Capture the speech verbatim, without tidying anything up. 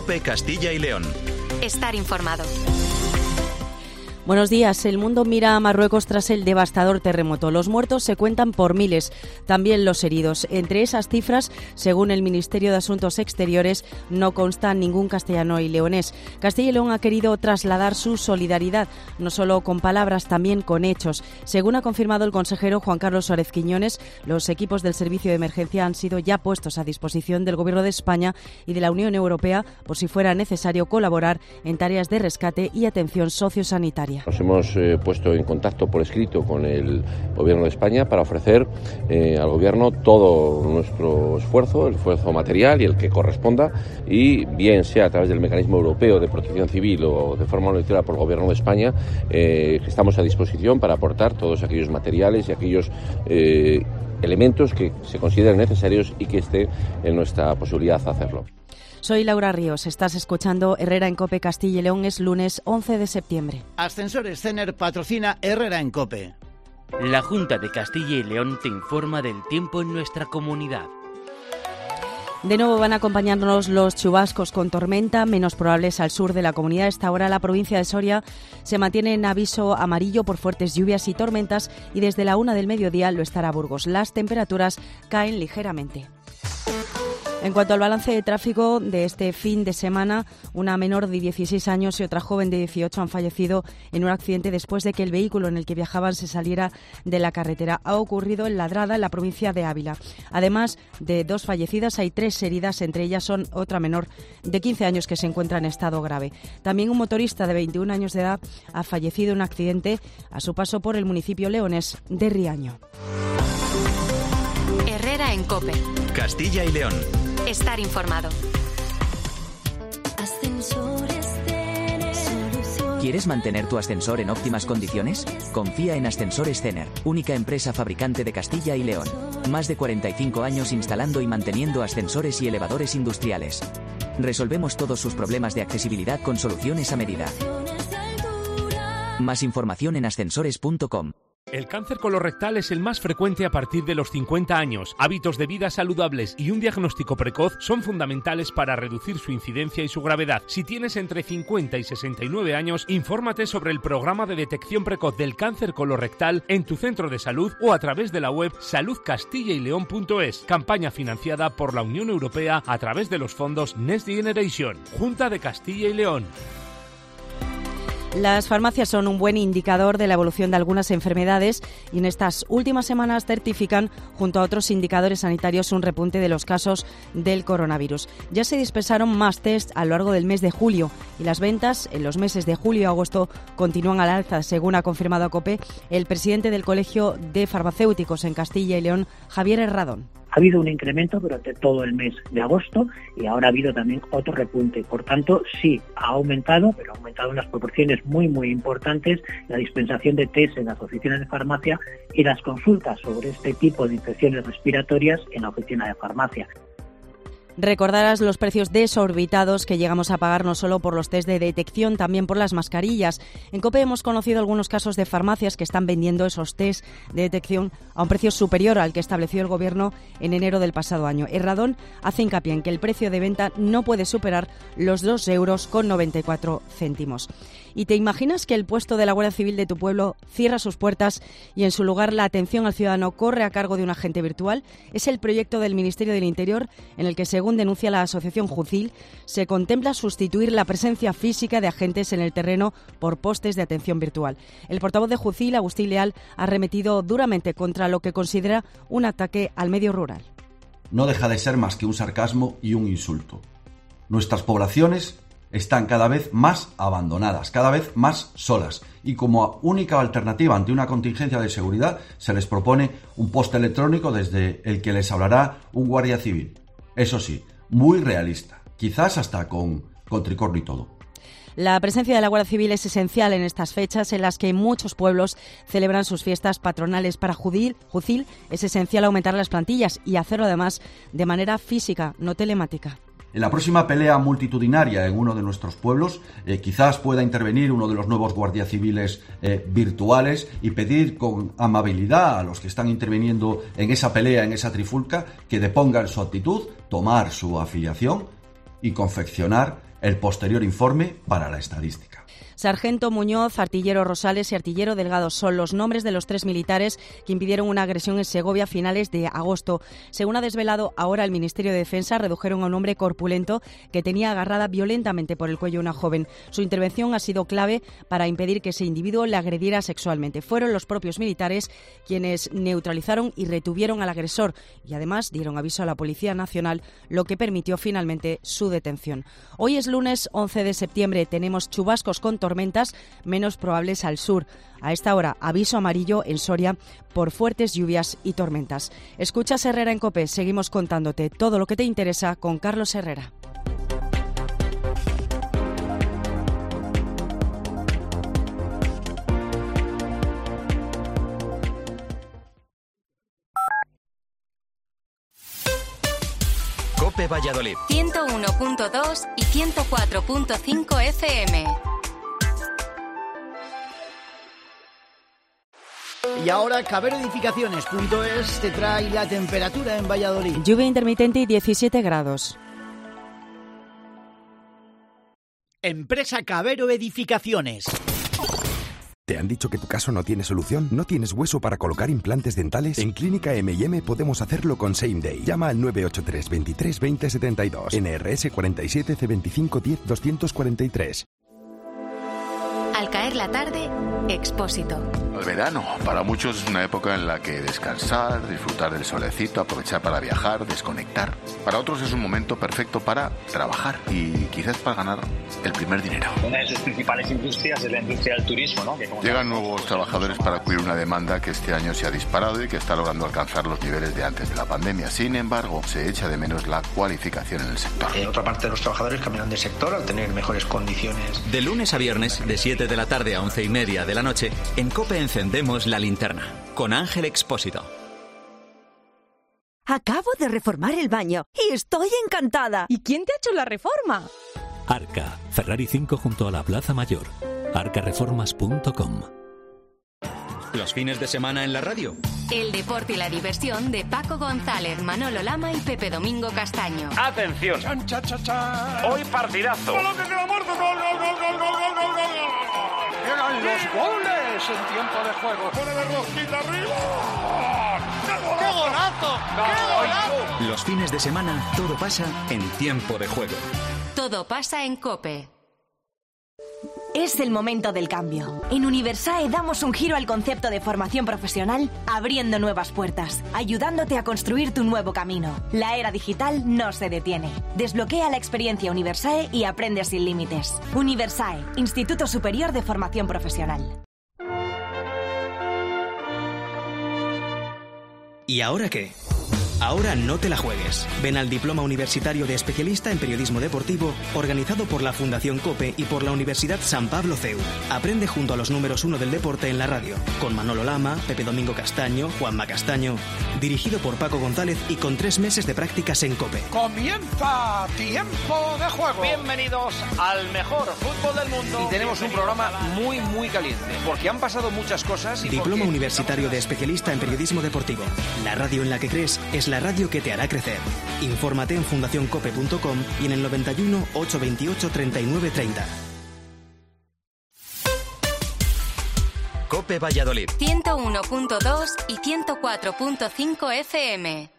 COPE Castilla y León. Estar informado. Buenos días. El mundo mira a Marruecos tras el devastador terremoto. Los muertos se cuentan por miles, también los heridos. Entre esas cifras, según el Ministerio de Asuntos Exteriores, no consta ningún castellano y leonés. Castilla y León ha querido trasladar su solidaridad, no solo con palabras, también con hechos. Según ha confirmado el consejero Juan Carlos Suárez Quiñones, los equipos del Servicio de Emergencia han sido ya puestos a disposición del Gobierno de España y de la Unión Europea por si fuera necesario colaborar en tareas de rescate y atención sociosanitaria. Nos hemos eh, puesto en contacto por escrito con el Gobierno de España para ofrecer eh, al Gobierno todo nuestro esfuerzo, el esfuerzo material y el que corresponda, y bien sea a través del Mecanismo Europeo de Protección Civil o de forma unilateral por el Gobierno de España, eh, que estamos a disposición para aportar todos aquellos materiales y aquellos eh, elementos que se consideren necesarios y que esté en nuestra posibilidad de hacerlo. Soy Laura Ríos, estás escuchando Herrera en COPE Castilla y León. Es lunes once de septiembre. Ascensores Cener patrocina Herrera en COPE. La Junta de Castilla y León te informa del tiempo en nuestra comunidad. De nuevo van a acompañarnos los chubascos con tormenta, menos probables al sur de la comunidad. A esta hora la provincia de Soria se mantiene en aviso amarillo por fuertes lluvias y tormentas, y desde la una del mediodía lo estará Burgos. Las temperaturas caen ligeramente. En cuanto al balance de tráfico de este fin de semana, una menor de dieciséis años y otra joven de dieciocho han fallecido en un accidente después de que el vehículo en el que viajaban se saliera de la carretera. Ha ocurrido en Ladrada, en la provincia de Ávila. Además de dos fallecidas, hay tres heridas, entre ellas son otra menor de quince años que se encuentra en estado grave. También un motorista de veintiún años de edad ha fallecido en un accidente a su paso por el municipio leonés de Riaño. Herrera en COPE. Castilla y León. Estar informado. ¿Quieres mantener tu ascensor en óptimas condiciones? Confía en Ascensores Cener, única empresa fabricante de Castilla y León. Más de cuarenta y cinco años instalando y manteniendo ascensores y elevadores industriales. Resolvemos todos sus problemas de accesibilidad con soluciones a medida. Más información en ascensores punto com. El cáncer colorectal es el más frecuente a partir de los cincuenta años. Hábitos de vida saludables y un diagnóstico precoz son fundamentales para reducir su incidencia y su gravedad. Si tienes entre cincuenta y sesenta y nueve años, infórmate sobre el programa de detección precoz del cáncer colorectal en tu centro de salud o a través de la web salud castilla y león punto es. Campaña financiada por la Unión Europea a través de los fondos Next Generation. Junta de Castilla y León. Las farmacias son un buen indicador de la evolución de algunas enfermedades y en estas últimas semanas certifican, junto a otros indicadores sanitarios, un repunte de los casos del coronavirus. Ya se dispensaron más test a lo largo del mes de julio y las ventas en los meses de julio y agosto continúan al alza, según ha confirmado a COPE el presidente del Colegio de Farmacéuticos en Castilla y León, Javier Herradón. Ha habido un incremento durante todo el mes de agosto y ahora ha habido también otro repunte. Por tanto, sí, ha aumentado, pero ha aumentado en unas proporciones muy, muy importantes la dispensación de test en las oficinas de farmacia y las consultas sobre este tipo de infecciones respiratorias en la oficina de farmacia. Recordarás los precios desorbitados que llegamos a pagar no solo por los test de detección, también por las mascarillas. En COPE hemos conocido algunos casos de farmacias que están vendiendo esos test de detección a un precio superior al que estableció el Gobierno en enero del pasado año. Herradón hace hincapié en que el precio de venta no puede superar los dos euros con noventa y cuatro céntimos. ¿Y te imaginas que el puesto de la Guardia Civil de tu pueblo cierra sus puertas y en su lugar la atención al ciudadano corre a cargo de un agente virtual? Es el proyecto del Ministerio del Interior en el que, según denuncia la asociación Jucil, se contempla sustituir la presencia física de agentes en el terreno por postes de atención virtual. El portavoz de Jucil, Agustín Leal, ha arremetido duramente contra lo que considera un ataque al medio rural. No deja de ser más que un sarcasmo y un insulto. Nuestras poblaciones están cada vez más abandonadas, cada vez más solas, y como única alternativa ante una contingencia de seguridad se les propone un poste electrónico desde el que les hablará un guardia civil. Eso sí, muy realista, quizás hasta con, con tricornio y todo. La presencia de la Guardia Civil es esencial en estas fechas en las que muchos pueblos celebran sus fiestas patronales. Para Jucil, Jucil es esencial aumentar las plantillas y hacerlo además de manera física, no telemática. En la próxima pelea multitudinaria en uno de nuestros pueblos, eh, quizás pueda intervenir uno de los nuevos guardias civiles eh, virtuales y pedir con amabilidad a los que están interviniendo en esa pelea, en esa trifulca, que depongan su actitud, tomar su afiliación y confeccionar el posterior informe para la estadística. Sargento Muñoz, artillero Rosales y artillero Delgado son los nombres de los tres militares que impidieron una agresión en Segovia a finales de agosto. Según ha desvelado ahora el Ministerio de Defensa, redujeron a un hombre corpulento que tenía agarrada violentamente por el cuello a una joven. Su intervención ha sido clave para impedir que ese individuo le agrediera sexualmente. Fueron los propios militares quienes neutralizaron y retuvieron al agresor y además dieron aviso a la Policía Nacional, lo que permitió finalmente su detención. Hoy es lunes once de septiembre. Tenemos chubascos con tormentas menos probables al sur. A esta hora, aviso amarillo en Soria por fuertes lluvias y tormentas. Escuchas Herrera en COPE. Seguimos contándote todo lo que te interesa con Carlos Herrera. COPE Valladolid. ciento uno punto dos y ciento cuatro punto cinco F M. Y ahora Cabero Edificaciones punto es te trae la temperatura en Valladolid. Lluvia intermitente y diecisiete grados. Empresa Cabero Edificaciones. ¿Te han dicho que tu caso no tiene solución? ¿No tienes hueso para colocar implantes dentales? En Clínica M y M podemos hacerlo con Same Day. Llama al nueve ocho tres, veintitrés, veinte setenta y dos. N R S cuarenta y siete C veinticinco diez doscientos cuarenta y tres. Al caer la tarde, Expósito. El verano, para muchos es una época en la que descansar, disfrutar del solecito, aprovechar para viajar, desconectar. Para otros es un momento perfecto para trabajar y quizás para ganar el primer dinero. Una de sus principales industrias es la industria del turismo, ¿no? Que como Llegan nuevos trabajadores para cubrir una demanda que este año se ha disparado y que está logrando alcanzar los niveles de antes de la pandemia. Sin embargo, se echa de menos la cualificación en el sector. Eh, otra parte de los trabajadores cambian de sector al tener mejores condiciones. De lunes a viernes, de siete de la tarde a once y media de la noche, en COPE encendemos la linterna, con Ángel Expósito. Acabo de reformar el baño y estoy encantada. ¿Y quién te ha hecho la reforma? Arca, Ferrari cinco junto a la Plaza Mayor. arca reformas punto com. Los fines de semana en la radio. El deporte y la diversión de Paco González, Manolo Lama y Pepe Domingo Castaño. ¡Atención! Chan, cha, cha, cha. Hoy partidazo. ¡Llegan los goles en tiempo de juego! ¡Pone de rosquita arriba! ¡Qué golazo! ¡Qué golazo! Los fines de semana todo pasa en tiempo de juego. Todo pasa en COPE. Es el momento del cambio. En Universae damos un giro al concepto de formación profesional, abriendo nuevas puertas, ayudándote a construir tu nuevo camino. La era digital no se detiene. Desbloquea la experiencia Universae y aprende sin límites. Universae, Instituto Superior de Formación Profesional. ¿Y ahora qué? Ahora no te la juegues. Ven al Diploma Universitario de Especialista en Periodismo Deportivo, organizado por la Fundación COPE y por la Universidad San Pablo C E U. Aprende junto a los números uno del deporte en la radio, con Manolo Lama, Pepe Domingo Castaño, Juanma Castaño, dirigido por Paco González y con tres meses de prácticas en COPE. ¡Comienza Tiempo de Juego! Bienvenidos al mejor fútbol del mundo. Y tenemos un programa muy, muy caliente, porque han pasado muchas cosas. Y Diploma porque... Universitario de Especialista en Periodismo Deportivo. La radio en la que crees es la radio que te hará crecer. Infórmate en fundación cope punto com y en el noventa y uno, ochocientos veintiocho, treinta y nueve treinta. COPE Valladolid. ciento uno punto dos y ciento cuatro punto cinco F M.